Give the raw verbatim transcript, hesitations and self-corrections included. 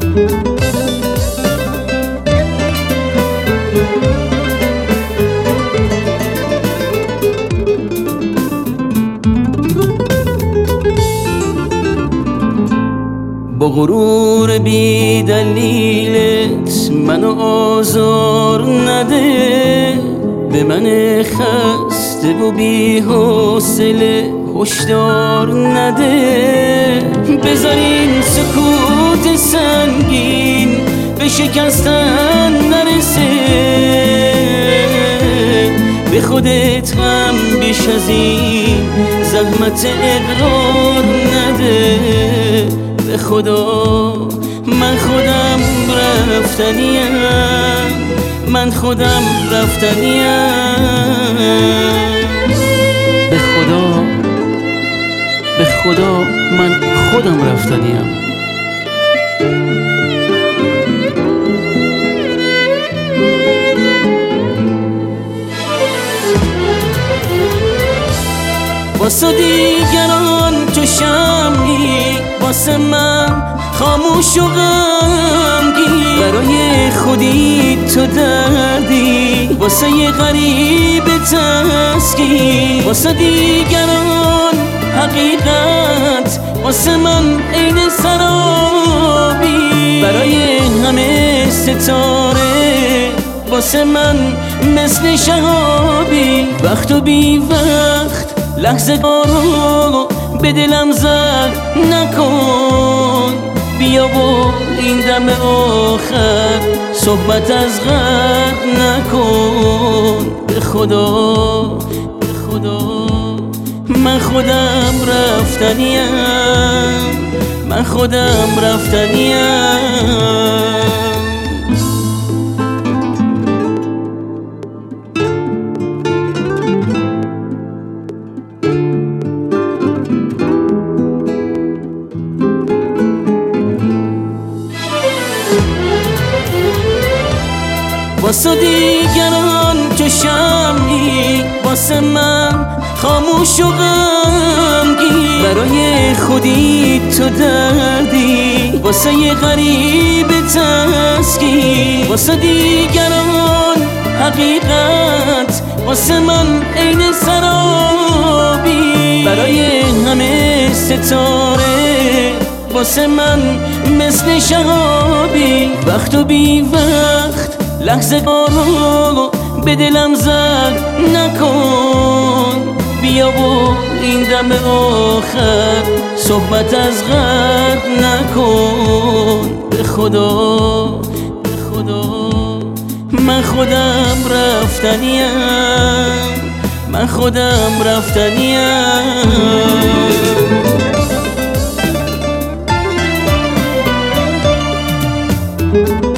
با غرور بی دلیلت منو آزار نده، به من خسته و بی حوصله هشدار نده. بذار این سکوت سنگین به شکستن نرسه، به خودت هم بیش از این زحمت اقرار نده. به خدا من خودم رفتنیم، من خودم رفتنیم. به خدا به خدا من خودم رفتنیم. واسه دیگران تو شمعی، واسه من خاموش و غمگین. برای خودی تو دردی، واسه یه غریب تسکین. واسه دیگران حقیقت، واسه من عین سرابی. برای همه ستاره، واسه من مثل شهابی. وقت و بی وقت لحظه رو به دلم زد نکن. بیا و این دم آخر صحبت از غرق نکن. به خدا به خدا من خودم رفتنیم، من خودم رفتنیم. واسه دیگران تو شمعی، واسه من خاموش و غمگین. برای خودی تو دردی، واسه یه غریب تسکین. واسه دیگران حقیقت، واسه من عین سرابی. برای همه ستاره، واسه من مثل شهابی. وقت و بی وقت لحظه رو به دلم زد نکن. بیا و این دم آخر صحبت از غرق نکن. به خدا به خدا من خودم رفتنیم، من خودم رفتنیم.